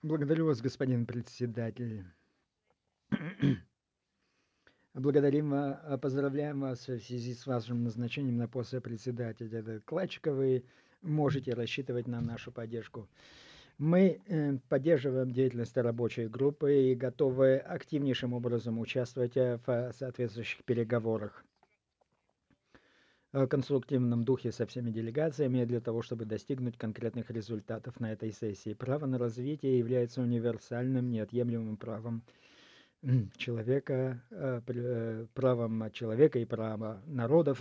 Благодарю вас, господин председатель. Благодарим, поздравляем вас в связи с вашим назначением на пост председателя докладчика. Вы можете рассчитывать на нашу поддержку. Мы поддерживаем деятельность рабочей группы и готовы активнейшим образом участвовать в соответствующих переговорах в конструктивном духе со всеми делегациями для того, чтобы достигнуть конкретных результатов на этой сессии. Право на развитие является универсальным, неотъемлемым правом человека, правом человека и правом народов,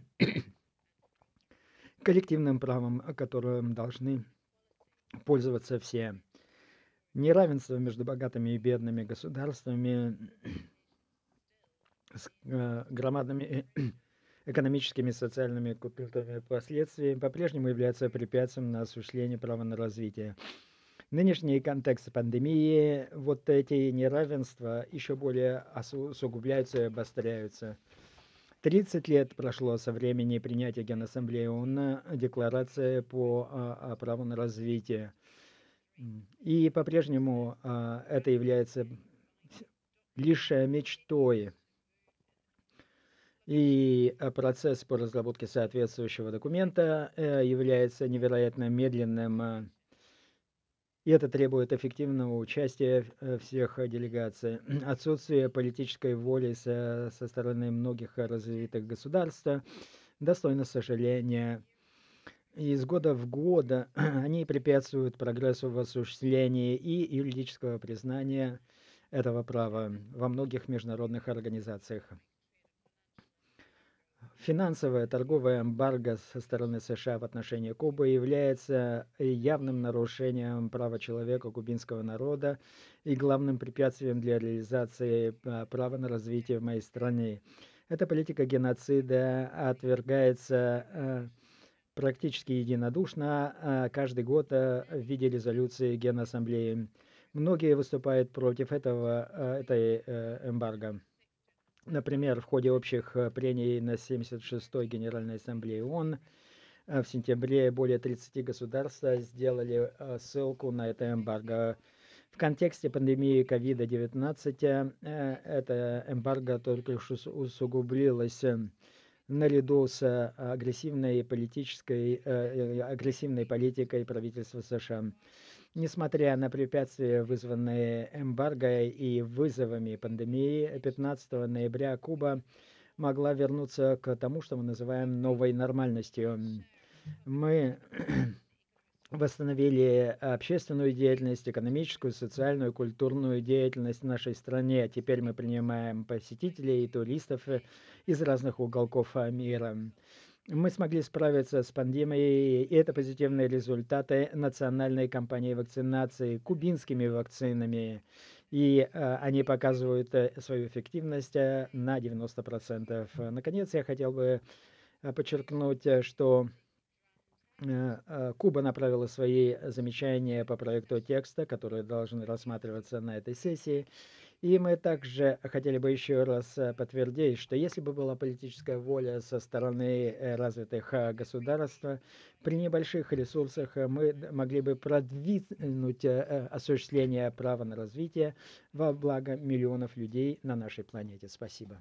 коллективным правом, которым должны пользоваться все. Неравенство между богатыми и бедными государствами с громадными экономическими и социальными и культурными последствиями по-прежнему является препятствием на осуществление права на развитие. Нынешний контекст пандемии, вот эти неравенства еще более усугубляются и обостряются. 30 лет прошло со времени принятия Генассамблеи ООН декларации по праву на развитие. И по-прежнему это является лишь мечтой. И процесс по разработке соответствующего документа является невероятно медленным, и это требует эффективного участия всех делегаций. Отсутствие политической воли со стороны многих развитых государств достойно сожаления. Из года в год они препятствуют прогрессу в осуществлении и юридического признания этого права во многих международных организациях. Финансовая торговая эмбарго со стороны США в отношении Кубы является явным нарушением права человека кубинского народа и главным препятствием для реализации права на развитие в моей стране. Эта политика геноцида отвергается практически единодушно каждый год в виде резолюции Генассамблеи. Многие выступают против этой эмбарго. Например, в ходе общих прений на 76-й Генеральной Ассамблее ООН в сентябре более 30 государств сделали ссылку на это эмбарго. В контексте пандемии COVID-19 это эмбарго только усугубилось наряду с агрессивной политикой правительства США. Несмотря на препятствия, вызванные эмбарго и вызовами пандемии, 15 ноября Куба могла вернуться к тому, что мы называем новой нормальностью. Мы восстановили общественную деятельность, экономическую, социальную, культурную деятельность в нашей стране. Теперь мы принимаем посетителей и туристов из разных уголков мира. Мы смогли справиться с пандемией, и это позитивные результаты национальной кампании вакцинации кубинскими вакцинами. И они показывают свою эффективность на 90%. Наконец, я хотел бы подчеркнуть, что Куба направила свои замечания по проекту текста, которые должны рассматриваться на этой сессии. И мы также хотели бы еще раз подтвердить, что если бы была политическая воля со стороны развитых государств, при небольших ресурсах мы могли бы продвинуть осуществление права на развитие во благо миллионов людей на нашей планете. Спасибо.